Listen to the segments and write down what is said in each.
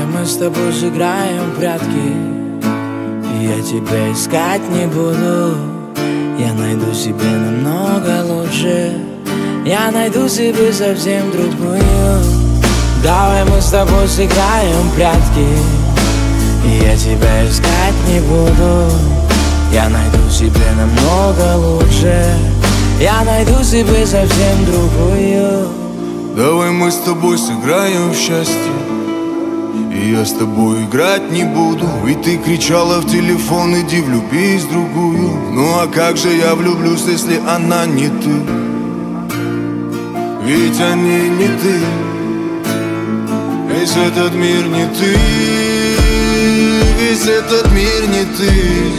мы с тобой сыграем в прятки, и я тебя искать не буду. Я найду себе намного лучше, я найду себе совсем другую. Давай мы с тобой сыграем в прятки, и я тебя искать не буду. Я найду себе намного лучше, я найду себе совсем другую. Давай мы с тобой сыграем в счастье, и я с тобой играть не буду. Ведь ты кричала в телефон: иди влюбись в другую. Ну а как же я влюблюсь, если она не ты? Ведь они не ты, весь этот мир не ты, весь этот мир не ты.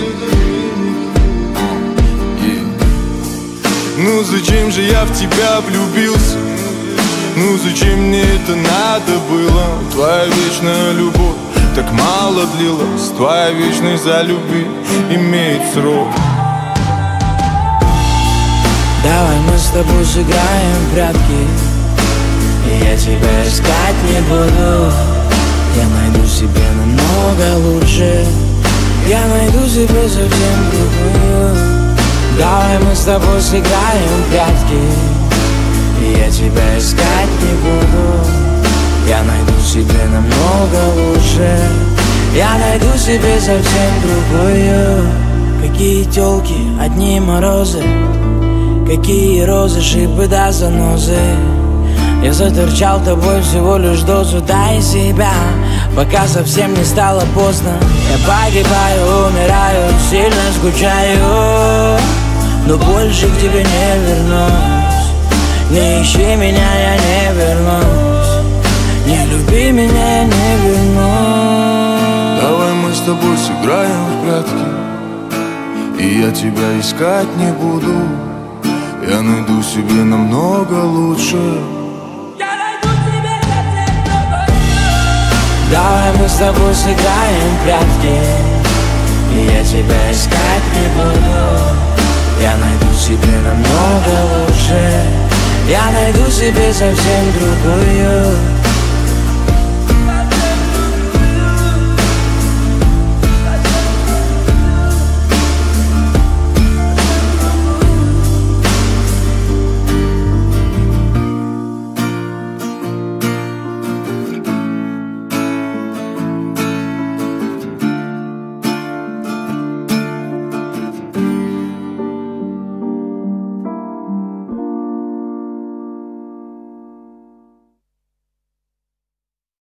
Ну зачем же я в тебя влюбился? Ну зачем мне это надо было? Твоя вечная любовь так мало длилась, твоя вечность за любви имеет срок. Давай мы с тобой сыграем в прятки, и я тебя искать не буду. Я найду себе намного лучше, я найду себе совсем другую. Давай мы с тобой сыграем в прятки, и я тебя искать не буду. Я найду себе намного лучше, я найду себе совсем другую. Какие тёлки, одни морозы, какие розы, шипы да занозы. Я заторчал тобой всего лишь дозу, дай себя, пока совсем не стало поздно. Я погибаю, умираю, сильно скучаю, но больше к тебе не вернусь. Не ищи меня, я не вернусь. Не люби меня, я не вернусь. Давай мы с тобой сыграем в прятки, и я тебя искать не буду. Я найду себе намного лучше. Я найду себе совсем другую. Давай мы с тобой сыграем в прятки, и я тебя искать не буду. Я найду себе намного лучше, я найду себе совсем другую.